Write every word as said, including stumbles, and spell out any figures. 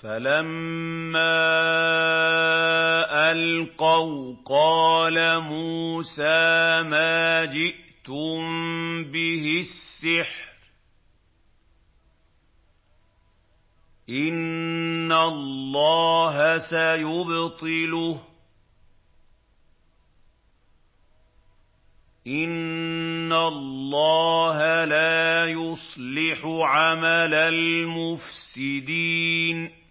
فَلَمَّا أَلْقَوْا قَالَ مُوسَىٰ مَا جِئْتُم بِهِ السِّحْرُ ۖ إِنَّ اللَّهَ سَيُبْطِلُهُ ۖ إِنَّ اللَّهَ لَا يُصْلِحُ عَمَلَ الْمُفْسِدِينَ